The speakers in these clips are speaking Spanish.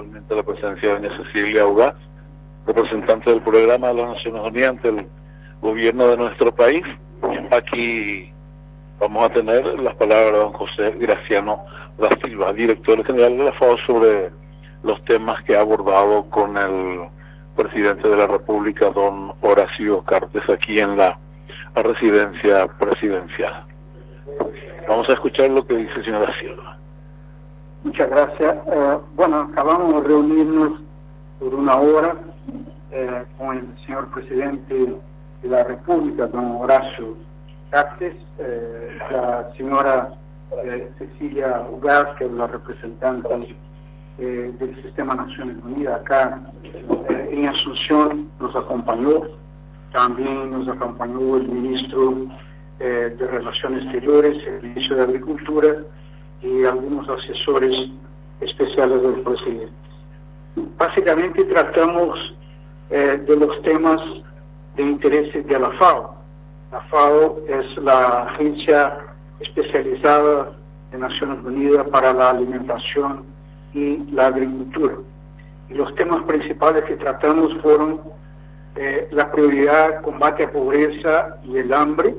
igualmente la presencia de doña Cecilia Ugaz, representante del Programa de las Naciones Unidas ante el gobierno de nuestro país. Aquí vamos a tener las palabras de don José Graciano da Silva, director general de la FAO, sobre los temas que ha abordado con el presidente de la República, don Horacio Cartes, aquí en la residencia presidencial. Vamos a escuchar lo que dice el señor da Silva. Muchas gracias. Bueno, acabamos de reunirnos por una hora con el señor presidente de la República, don Horacio Cartes, la señora Cecilia Ugaz, que es la representante del Sistema Naciones Unidas acá en Asunción, nos acompañó. También nos acompañó el ministro de Relaciones Exteriores, el ministro de Agricultura y algunos asesores especiales del presidente. Básicamente tratamos de los temas de interés de la FAO. La FAO es la agencia especializada de Naciones Unidas para la alimentación y la agricultura. Y los temas principales que tratamos fueron la prioridad, combate a pobreza y el hambre,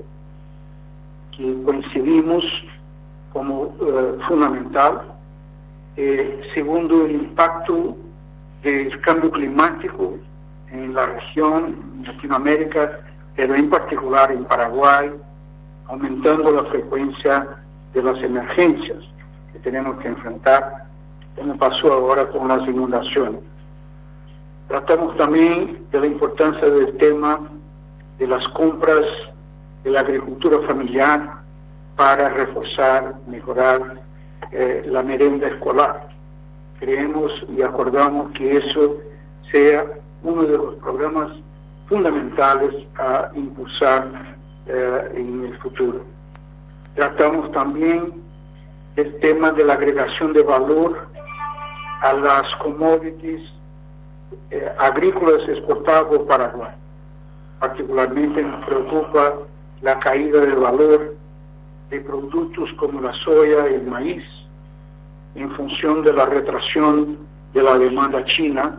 que coincidimos como fundamental. Segundo, el impacto del cambio climático en la región, en Latinoamérica, pero en particular en Paraguay, aumentando la frecuencia de las emergencias que tenemos que enfrentar, como pasó ahora con las inundaciones. Tratamos también de la importancia del tema de las compras de la agricultura familiar para reforzar, mejorar la merienda escolar. Creemos y acordamos que eso sea uno de los programas fundamentales a impulsar en el futuro. Tratamos también el tema de la agregación de valor a las commodities agrícolas exportadas por Paraguay. Particularmente nos preocupa la caída del valor de productos como la soya y el maíz en función de la retracción de la demanda china,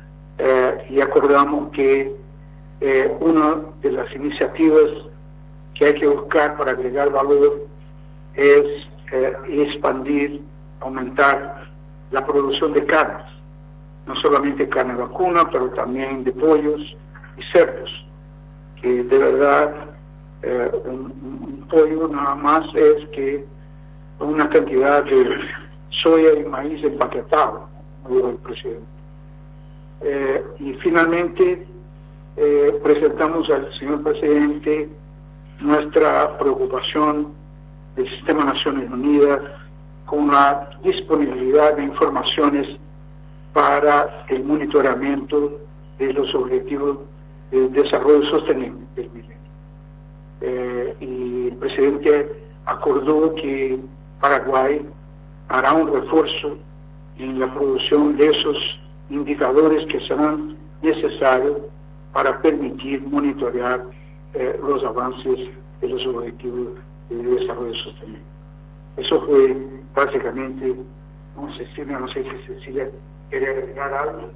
y acordamos que una de las iniciativas que hay que buscar para agregar valor es expandir, aumentar la producción de carnes, no solamente carne vacuna, pero también de pollos y cerdos, que de verdad un pollo nada más es que una cantidad de soya y maíz empaquetado, como dijo el presidente. Y finalmente presentamos al señor presidente nuestra preocupación del Sistema Naciones Unidas con la disponibilidad de informaciones para el monitoramiento de los objetivos de desarrollo sostenible del milenio. Y el presidente acordó que Paraguay hará un refuerzo en la producción de esos indicadores que serán necesarios para permitir monitorear los avances de los objetivos de desarrollo sostenible. Eso fue básicamente, no sé si Cecilia quiere agregar algo.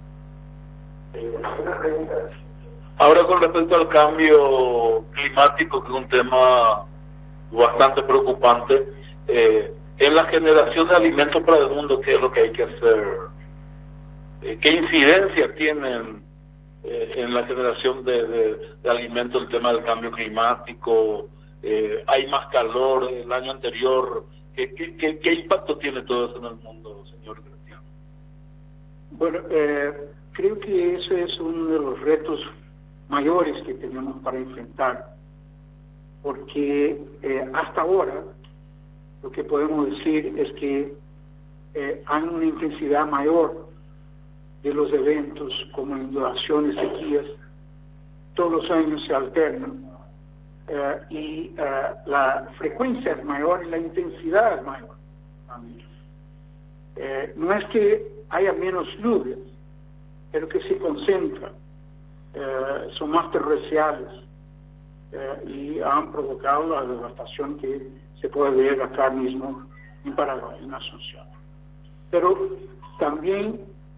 Ahora, con respecto al cambio climático, que es un tema bastante preocupante, en la generación de alimentos para el mundo, ¿qué es lo que hay que hacer? ¿Qué incidencia tienen en la generación de alimentos el tema del cambio climático? ¿Hay más calor el año anterior? ¿Qué impacto tiene todo eso en el mundo, señor Graciano? Bueno, creo que ese es uno de los retos mayores que tenemos para enfrentar, porque hasta ahora lo que podemos decir es que hay una intensidad mayor de los eventos como inundaciones, sequías, todos los años se alternan, y la frecuencia es mayor y la intensidad es mayor también. No es que haya menos lluvias, pero que se concentran, son más torrenciales, y han provocado la devastación que se puede ver acá mismo en Paraguay, en Asunción. Pero también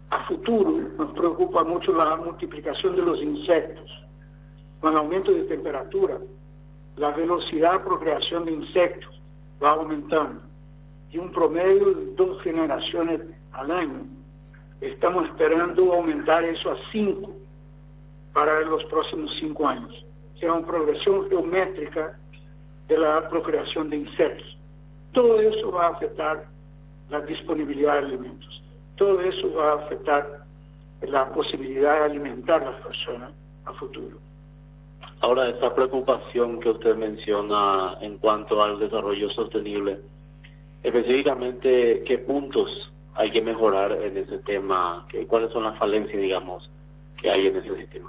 A futuro nos preocupa mucho la multiplicación de los insectos. Con el aumento de temperatura, la velocidad de procreación de insectos va aumentando. Y un promedio de 2 generaciones al año. Estamos esperando aumentar eso a 5 para los próximos 5 años. Será una progresión geométrica de la procreación de insectos. Todo eso va a afectar la disponibilidad de alimentos. Todo eso va a afectar la posibilidad de alimentar a las personas a futuro. Ahora, esa preocupación que usted menciona en cuanto al desarrollo sostenible, específicamente, ¿qué puntos hay que mejorar en ese tema? ¿Cuáles son las falencias, digamos, que hay en ese sistema?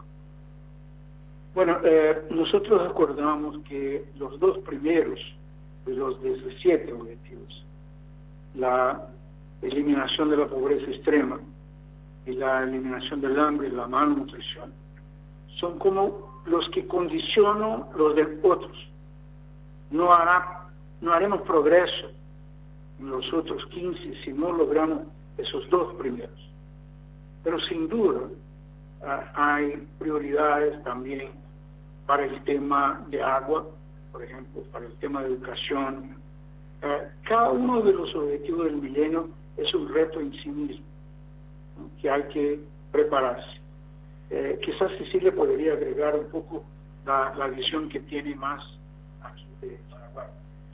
Bueno, nosotros acordamos que los 2 primeros de los 17 objetivos, la eliminación de la pobreza extrema y la eliminación del hambre y la malnutrición, son como los que condicionan los de otros. No haremos progreso en los otros 15 si no logramos esos 2 primeros. Pero sin duda hay prioridades también para el tema de agua, por ejemplo, para el tema de educación. Cada uno de los objetivos del milenio es un reto en sí mismo, ¿no?, que hay que prepararse. Quizás Cecilia podría agregar un poco la visión que tiene más aquí de Paraguay.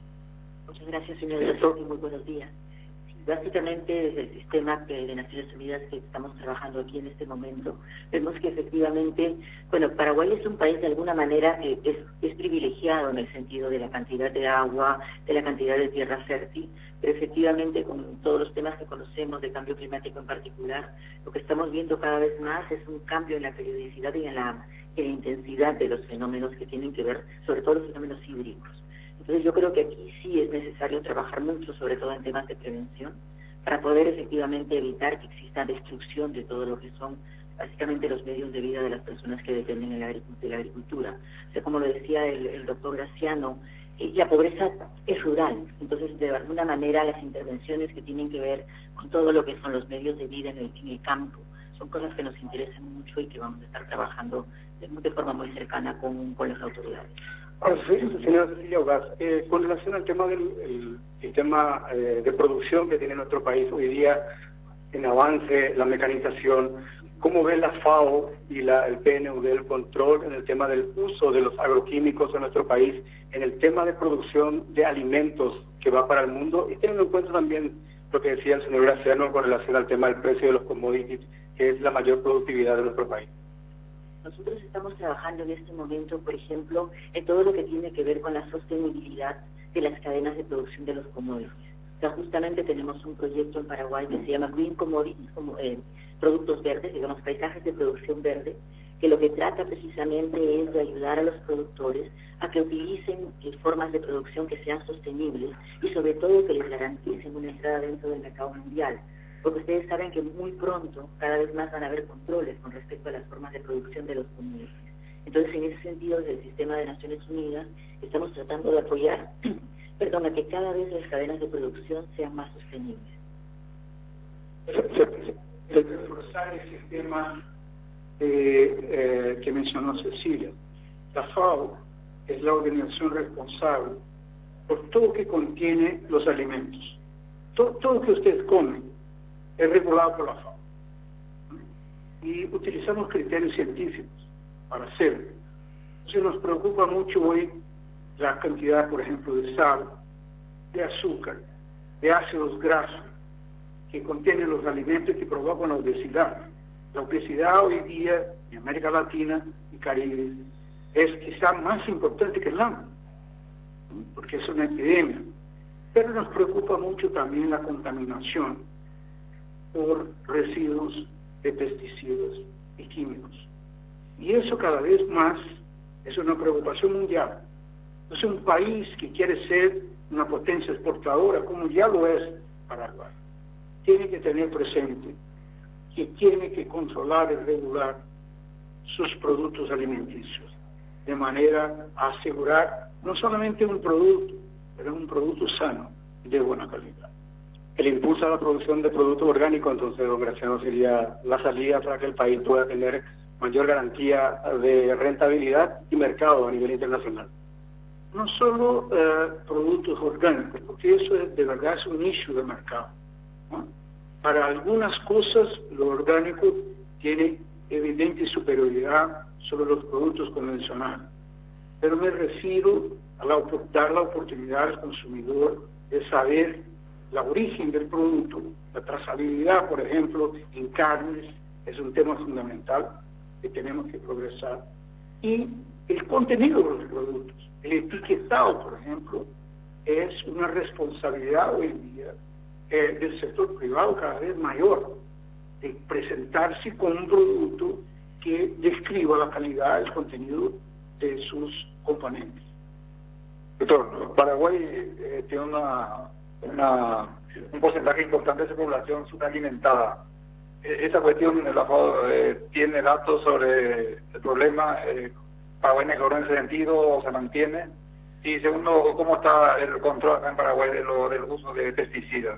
Muchas gracias, señor presidente. Muy buenos días. Básicamente, desde el sistema de Naciones Unidas que estamos trabajando aquí en este momento, vemos que efectivamente, bueno, Paraguay es un país de alguna manera es privilegiado en el sentido de la cantidad de agua, de la cantidad de tierra fértil, pero efectivamente con todos los temas que conocemos de cambio climático en particular, lo que estamos viendo cada vez más es un cambio en la periodicidad y en la intensidad de los fenómenos que tienen que ver, sobre todo los fenómenos hídricos. Entonces yo creo que aquí sí es necesario trabajar mucho, sobre todo en temas de prevención, para poder efectivamente evitar que exista destrucción de todo lo que son básicamente los medios de vida de las personas que dependen de la agricultura. O sea, como lo decía el doctor Graciano, la pobreza es rural, entonces de alguna manera las intervenciones que tienen que ver con todo lo que son los medios de vida en el campo son cosas que nos interesan mucho y que vamos a estar trabajando de forma muy cercana con las autoridades. Señora Cecilia Ugaz, con relación al tema del sistema de producción que tiene nuestro país hoy día en avance, la mecanización, ¿cómo ve la FAO y el PNUD el control en el tema del uso de los agroquímicos en nuestro país, en el tema de producción de alimentos que va para el mundo? Y teniendo en cuenta también lo que decía el señor Graciano con relación al tema del precio de los commodities, que es la mayor productividad de nuestro país. Nosotros estamos trabajando en este momento, por ejemplo, en todo lo que tiene que ver con la sostenibilidad de las cadenas de producción de los commodities. O sea, justamente tenemos un proyecto en Paraguay que se llama Green Commodities, como productos verdes, digamos, paisajes de producción verde, que lo que trata precisamente es de ayudar a los productores a que utilicen formas de producción que sean sostenibles y sobre todo que les garanticen una entrada dentro del mercado mundial. Porque ustedes saben que muy pronto cada vez más van a haber controles con respecto a las formas de producción de los commodities. Entonces, en ese sentido, desde el sistema de Naciones Unidas, estamos tratando de apoyar, a que cada vez las cadenas de producción sean más sostenibles. Reforzar el sistema que mencionó Cecilia. La FAO es la organización responsable por todo lo que contiene los alimentos. Todo lo que ustedes comen es regulado por la FAO. Y utilizamos criterios científicos para hacerlo. Entonces nos preocupa mucho hoy la cantidad, por ejemplo, de sal, de azúcar, de ácidos grasos que contienen los alimentos que provocan la obesidad. La obesidad hoy día en América Latina y Caribe es quizá más importante que el hambre, porque es una epidemia. Pero nos preocupa mucho también la contaminación por residuos de pesticidas y químicos. Y eso cada vez más es una preocupación mundial. Es un país que quiere ser una potencia exportadora, como ya lo es Paraguay. Tiene que tener presente que tiene que controlar y regular sus productos alimenticios, de manera a asegurar no solamente un producto, pero un producto sano y de buena calidad. el impulso a la producción de productos orgánicos, entonces, don Graciano, sería la salida para que el país pueda tener mayor garantía de rentabilidad y mercado a nivel internacional. No solo productos orgánicos, porque eso de verdad es un nicho de mercado, ¿no? Para algunas cosas lo orgánico tiene evidente superioridad sobre los productos convencionales, pero me refiero a dar la oportunidad al consumidor de saber la origen del producto. La trazabilidad, por ejemplo, en carnes es un tema fundamental que tenemos que progresar, y el contenido de los productos. El etiquetado, por ejemplo, es una responsabilidad hoy en día del sector privado cada vez mayor, de presentarse con un producto que describa la calidad, el contenido de sus componentes. Doctor, Paraguay tiene un porcentaje importante de su población subalimentada. Esa cuestión, la FAO tiene datos sobre el problema. ¿Paraguay mejoró en ese sentido o se mantiene? Y segundo, ¿cómo está el control acá en Paraguay del uso de pesticidas?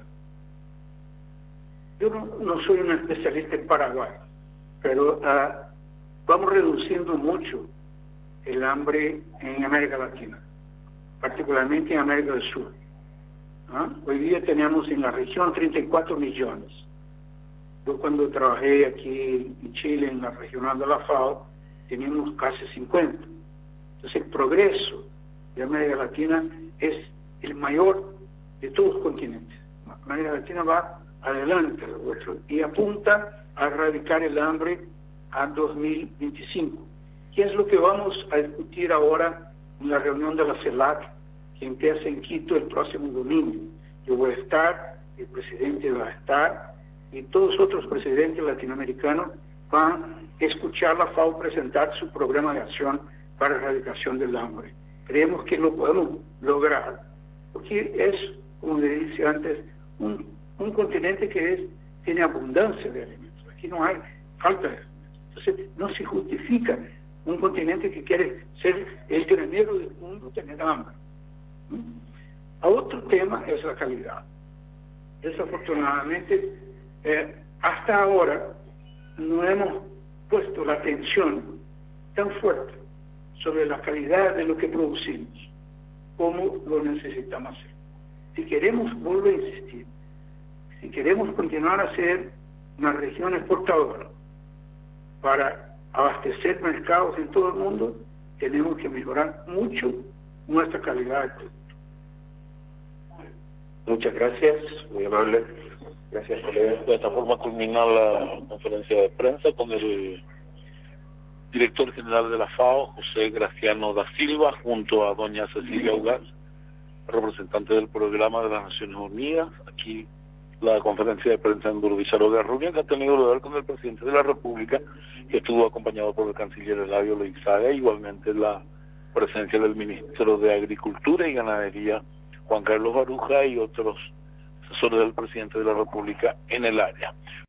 Yo no soy un especialista en Paraguay, pero vamos reduciendo mucho el hambre en América Latina, particularmente en América del Sur. Hoy día tenemos en la región 34 millones. Yo cuando trabajé aquí en Chile, en la regional de la FAO, teníamos casi 50. Entonces el progreso de América Latina es el mayor de todos los continentes. América Latina va adelante y apunta a erradicar el hambre a 2025. ¿Qué es lo que vamos a discutir ahora en la reunión de la CELAC que empieza en Quito el próximo domingo? Yo voy a estar, el presidente va a estar, y todos los otros presidentes latinoamericanos van a escuchar a la FAO presentar su programa de acción para erradicación del hambre. Creemos que lo podemos lograr, porque es, como le dije antes, un continente que tiene abundancia de alimentos. Aquí no hay falta de alimentos. Entonces, no se justifica un continente que quiere ser el granero del mundo tener hambre. A otro tema es la calidad. Desafortunadamente, hasta ahora no hemos puesto la atención tan fuerte sobre la calidad de lo que producimos como lo necesitamos hacer. Si queremos, vuelvo a insistir, si queremos continuar a ser una región exportadora para abastecer mercados en todo el mundo, tenemos que mejorar mucho nuestra calidad de producto. Muchas gracias, muy amable. Gracias, colega. De esta forma culmina la conferencia de prensa con el director general de la FAO, José Graciano da Silva, junto a doña Cecilia Ugaz, representante del programa de las Naciones Unidas. Aquí la conferencia de prensa en Burdicharoga, reunión que ha tenido lugar con el presidente de la República, que estuvo acompañado por el canciller Eladio Loizaga, igualmente la presencia del ministro de Agricultura y Ganadería, Juan Carlos Baruja, y otros asesores del presidente de la República en el área.